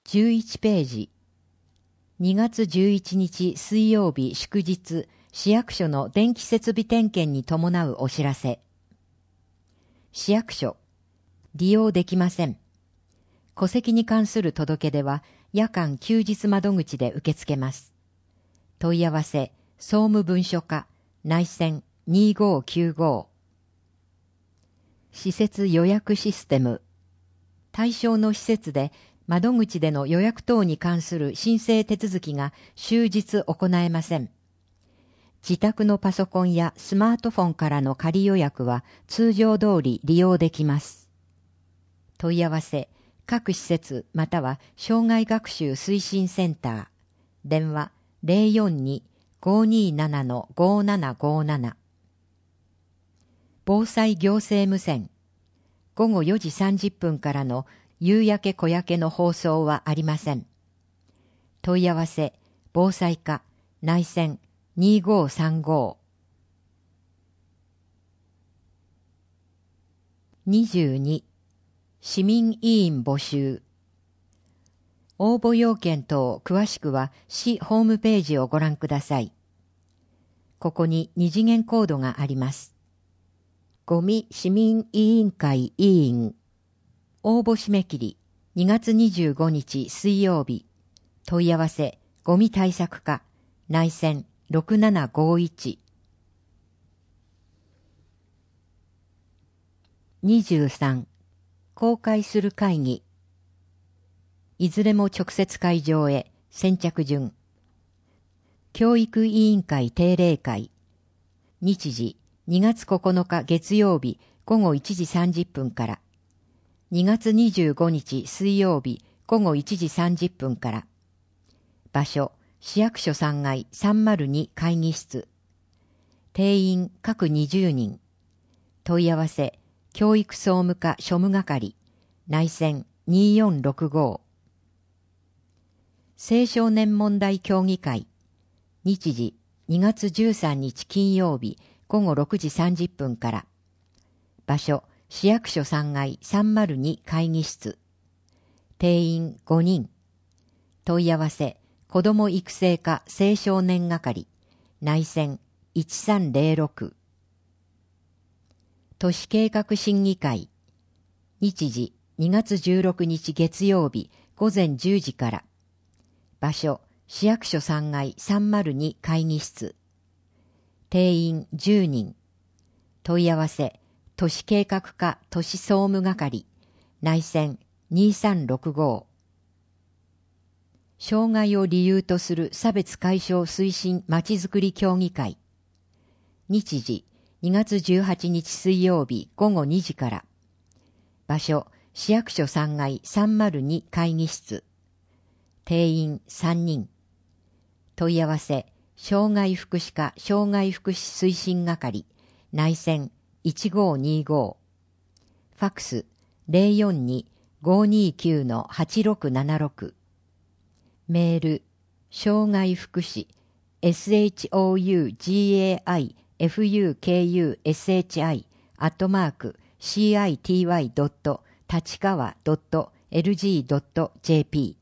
11ページ。2月11日水曜日祝日、市役所の電気設備点検に伴うお知らせ。市役所、利用できません。戸籍に関する届け出は夜間休日窓口で受け付けます。問い合わせ、総務文書課、内線2595。施設予約システム。対象の施設で窓口での予約等に関する申請手続きが終日行えません。自宅のパソコンやスマートフォンからの仮予約は通常通り利用できます。問い合わせ、各施設または障害学習推進センター。電話042-527-5757。防災行政無線。午後4時30分からの夕焼け小焼けの放送はありません。問い合わせ、防災課、内線2535。22、市民委員募集。応募要件等詳しくは市ホームページをご覧ください。ここに二次元コードがあります。ゴミ市民委員会委員。応募締め切り2月25日水曜日。問い合わせ、ゴミ対策課、内線6751。23、公開する会議。いずれも直接会場へ、先着順。教育委員会定例会。日時、2月9日月曜日午後1時30分から。2月25日水曜日午後1時30分から。場所、市役所3階302会議室。定員各20人。問い合わせ、教育総務課庶務係。内線2465。青少年問題協議会。日時、2月13日金曜日午後6時30分から。場所、市役所3階302会議室。定員5人。問い合わせ、子ども育成課青少年係。内線1306。都市計画審議会。日時、2月16日月曜日午前10時から。場所、市役所3階302会議室。定員10人。問い合わせ、都市計画課都市総務係。内線2365。障害を理由とする差別解消推進まちづくり協議会。日時、2月18日水曜日午後2時から。場所、市役所3階302会議室。定員3人。問い合わせ、障害福祉課障害福祉推進係。内線1525。ファックス042-529-8676。メール、障害福祉、shougaifukcity.city.lg.jp。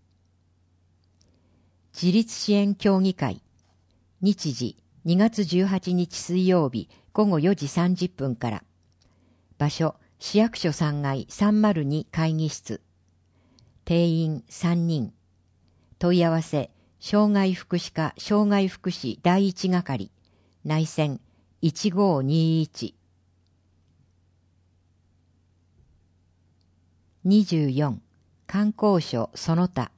自立支援協議会。日時、2月18日水曜日午後4時30分から。場所、市役所3階302会議室。定員3人。問い合わせ、障害福祉課障害福祉第一係。内線1521。24、観光所その他。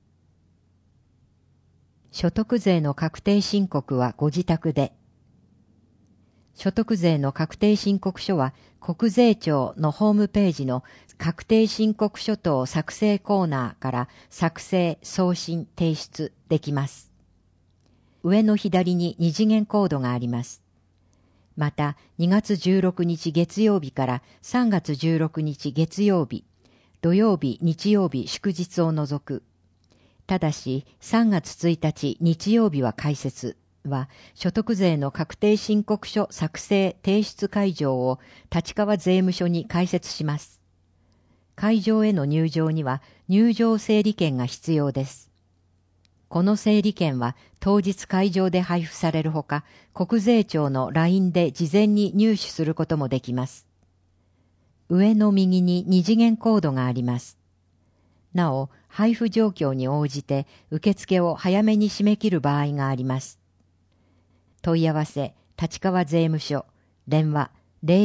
所得税の確定申告はご自宅で。所得税の確定申告書は国税庁のホームページの確定申告書等作成コーナーから作成、送信、提出できます。上の左に二次元コードがあります。また2月16日月曜日から3月16日月曜日、土曜日、日曜日、祝日を除く。ただし3月1日日曜日は開設は所得税の確定申告書作成提出会場を立川税務署に開設します。 会場への入場には入場整理券が必要です。この整理券は当日会場で配布されるほか、国税庁の LINE で事前に入手することもできます。上の右に2次元コードがあります。なお、配布状況に応じて受付を早めに締め切る場合があります。問い合わせ、立川税務署、電話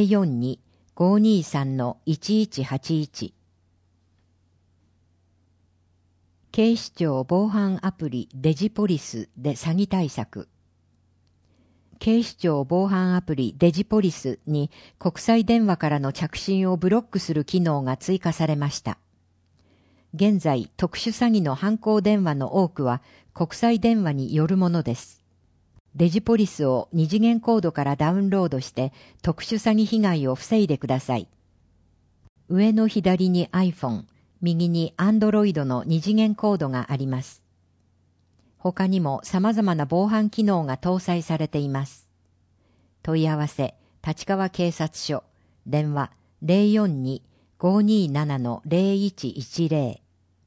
042-523-1181。警視庁防犯アプリデジポリスで詐欺対策。警視庁防犯アプリデジポリスに国際電話からの着信をブロックする機能が追加されました。現在、特殊詐欺の犯行電話の多くは国際電話によるものです。デジポリスを2次元コードからダウンロードして特殊詐欺被害を防いでください。上の左に iPhone、右に Android の2次元コードがあります。他にも様々な防犯機能が搭載されています。問い合わせ、立川警察署、電話 042-527-0110。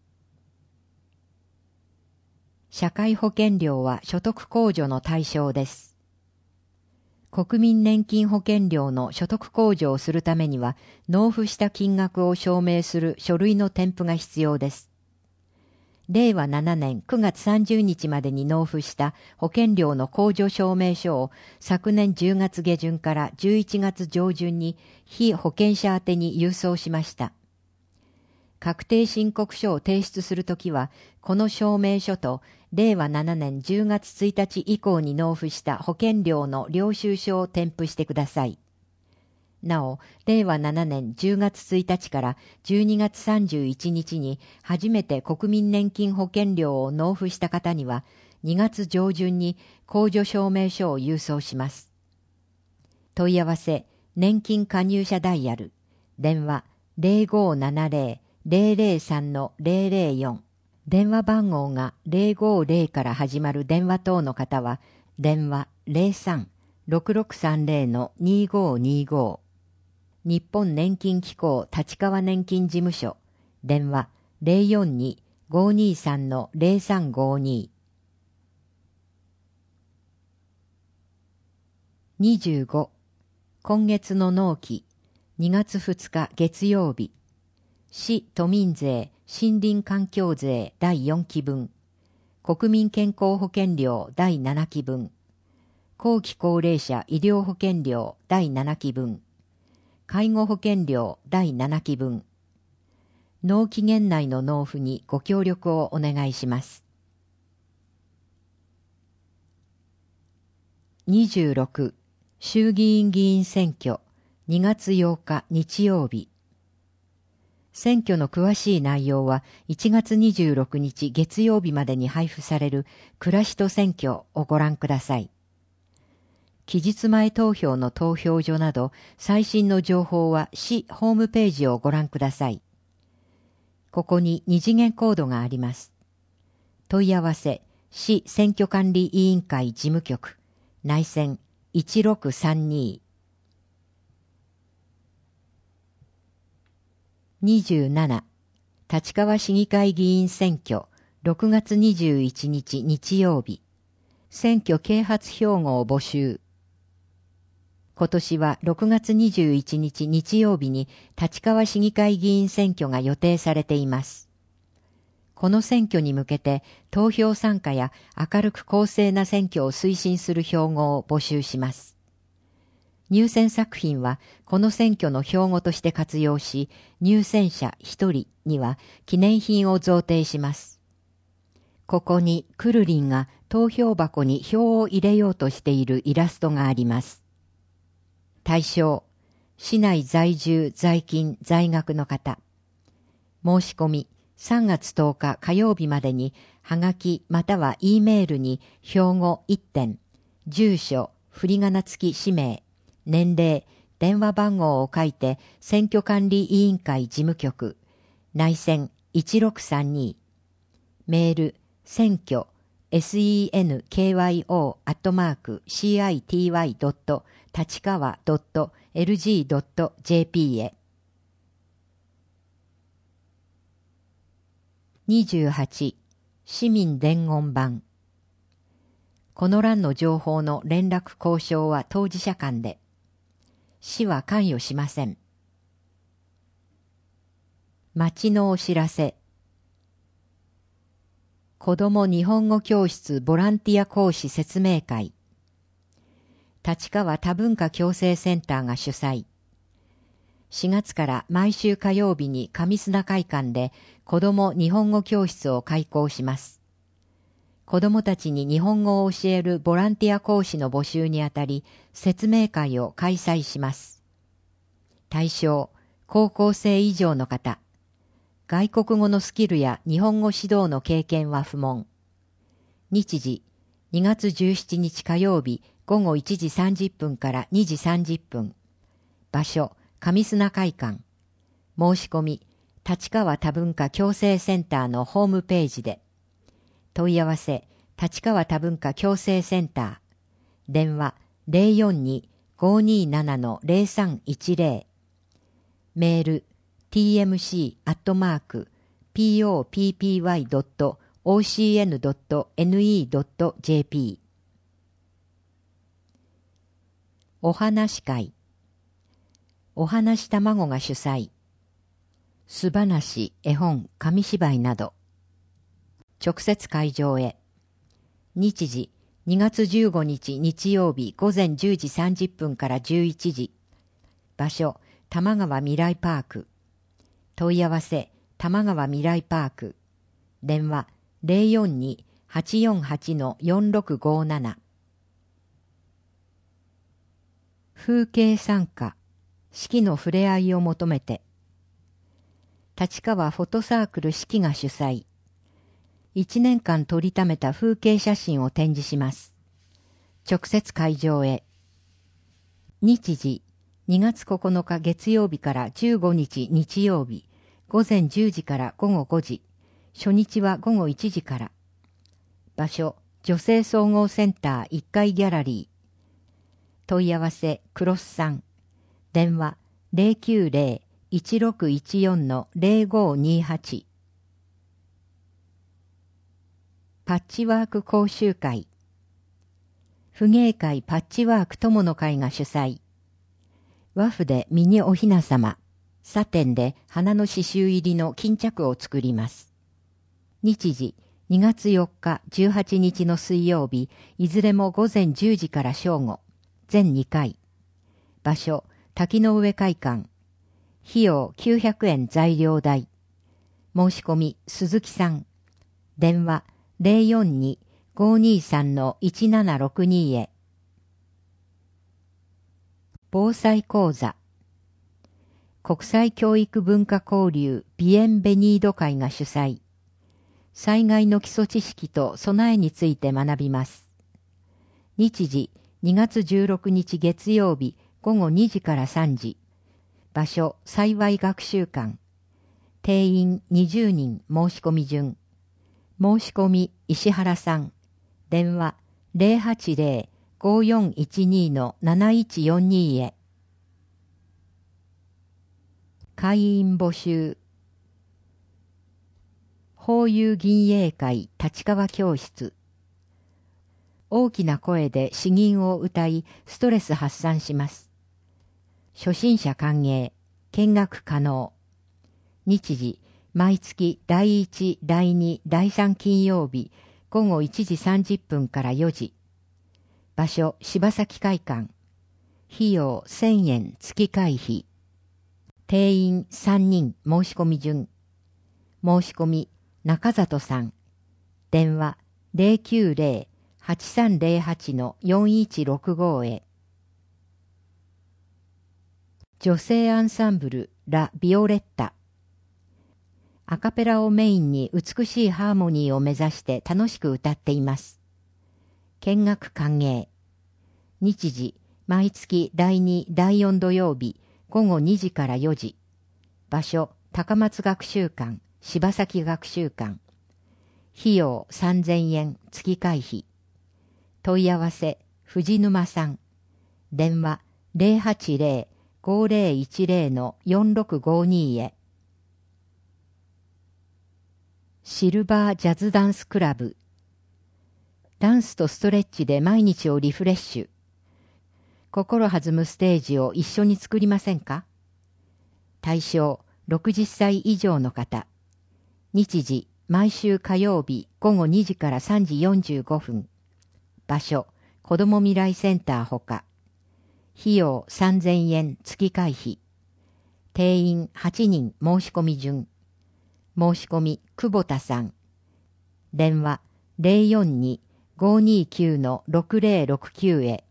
社会保険料は所得控除の対象です。国民年金保険料の所得控除をするためには、納付した金額を証明する書類の添付が必要です。令和7年9月30日までに納付した保険料の控除証明書を昨年10月下旬から11月上旬に被保険者宛てに郵送しました。確定申告書を提出するときは、この証明書と令和7年10月1日以降に納付した保険料の領収書を添付してください。なお、令和7年10月1日から12月31日に初めて国民年金保険料を納付した方には、2月上旬に控除証明書を郵送します。問い合わせ、年金加入者ダイヤル、電話 0570-003-004。電話番号が050から始まる電話等の方は、電話 03-6630-2525。日本年金機構立川年金事務所、電話 042-523-0352。25、今月の納期、2月2日月曜日、市都民税森林環境税第4期分、国民健康保険料第7期分、後期高齢者医療保険料第7期分、介護保険料第7期分、納期限内の納付にご協力をお願いします。26、衆議院議員選挙2月8日日曜日。選挙の詳しい内容は1月26日月曜日までに配布される暮らしと選挙をご覧ください。期日前投票の投票所など最新の情報は市ホームページをご覧ください。ここに2次元コードがあります。問い合わせ、市選挙管理委員会事務局、内線1632。27、立川市議会議員選挙6月21日日曜日。選挙啓発標語を募集。今年は6月21日日曜日に立川市議会議員選挙が予定されています。この選挙に向けて投票参加や明るく公正な選挙を推進する標語を募集します。入選作品はこの選挙の標語として活用し、入選者1人には記念品を贈呈します。ここにくるりんが投票箱に票を入れようとしているイラストがあります。対象、市内在住在勤在学の方。申し込み、3月10日火曜日までに、はがきまたは E メールに標語1点、住所、振り仮名付き氏名、年齢、電話番号を書いて、選挙管理委員会事務局、内線1632、メール、選挙、senkyo@city.tachikawa.lg.jp へ。 28、市民伝言版。この欄の情報の連絡交渉は当事者間で、市は関与しません。町のお知らせ。子ども日本語教室ボランティア講師説明会。立川多文化共生センターが主催。4月から毎週火曜日に上砂会館で子ども日本語教室を開講します。子どもたちに日本語を教えるボランティア講師の募集にあたり説明会を開催します。対象、高校生以上の方。外国語のスキルや日本語指導の経験は不問。日時、2月17日火曜日午後1時30分から2時30分。場所、上砂会館。申し込み、立川多文化共生センターのホームページで。問い合わせ、立川多文化共生センター。電話、042-527-0310。メール、tmc@poppy.ocn.ne.jp。お話会。お話卵が主催。素話、絵本、紙芝居など。直接会場へ。日時、2月15日日曜日午前10時30分から11時。場所、玉川未来パーク。問い合わせ、玉川未来パーク。電話、042-848-4657。風景参加。四季の触れ合いを求めて。立川フォトサークル四季が主催。1年間撮りためた風景写真を展示します。直接会場へ。日時、2月9日月曜日から15日日曜日、午前10時から午後5時、初日は午後1時から。場所、女性総合センター1階ギャラリー。問い合わせ、クロスさん。電話、090-1614-0528。パッチワーク講習会。婦芸会パッチワーク友の会が主催。和風でミニおひなさま、サテンで花の刺繍入りの巾着を作ります。日時、2月4日、18日の水曜日、いずれも午前10時から正午、全2回。場所、滝の上会館。費用900円材料代。申し込み、鈴木さん。電話、042-523-1762へ。防災講座。国際教育文化交流ビエンベニード会が主催。災害の基礎知識と備えについて学びます。日時、2月16日月曜日午後2時から3時。場所、幸い学習館。定員20人申し込み順。申し込み、石原さん。電話、080-5412-7142へ。会員募集。法友銀英会立川教室。大きな声で詩吟を歌い、ストレス発散します。初心者歓迎、見学可能。日時、毎月第1、第2、第3金曜日、午後1時30分から4時。場所、柴崎会館。費用1000円月会費。定員3人申し込み順。申し込み、中里さん。電話、090-8308-4165へ。女性アンサンブル、ラ・ビオレッタ。アカペラをメインに美しいハーモニーを目指して楽しく歌っています。見学歓迎。日時、毎月第2、第4土曜日、午後2時から4時。場所、高松学習館、柴崎学習館。費用3000円月会費。問い合わせ、藤沼さん。電話、080-5010-4652へ。 シルバージャズダンスクラブ。ダンスとストレッチで毎日をリフレッシュ。心弾むステージを一緒に作りませんか？対象、60歳以上の方。日時、毎週火曜日午後2時から3時45分。場所、子ども未来センターほか。費用3000円月会費。定員8人申し込み順。申し込み、久保田さん。電話、042-529-6069へ。